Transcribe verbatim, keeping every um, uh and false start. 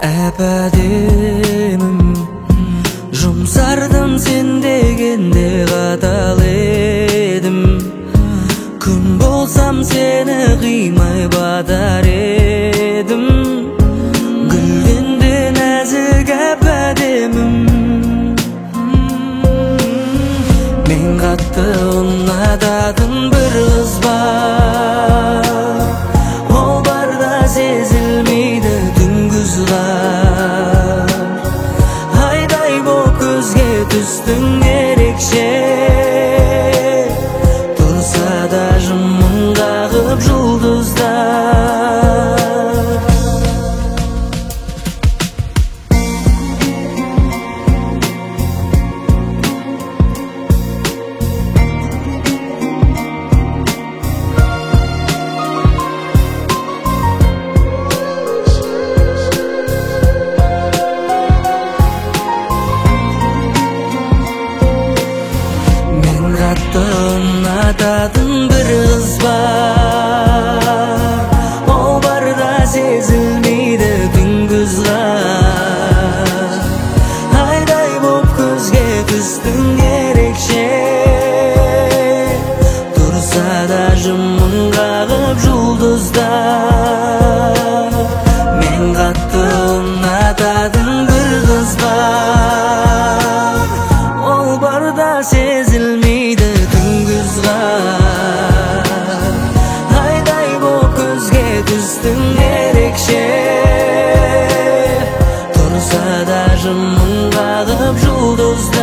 әп-әдемім, жұмсардым сен дегенде қатал едім. Күн болсам сені қимай батар едім. Гүлденді нәзік әп-әдемім, мен қатты ұнататын бір қыз бар. Ол барда сезілмейді түнгі ызғар. Айдай боп көзге түстің ерекше, тұрса да жымың қағып жұлдыздар. Ұнататын бір қыз бар. Ол барда сезілмейді түнгі ызғар. Айдай боп көзге түстің ерекше, тұрса да жымың қағып жұлдыздар. Мен қатты ұнататын бір қыз бар. Ол барда сезілмейді түнгі ызғар. Айдай боп көзге түстің ерекше, тұрса да жымың қағып жұлдыздар.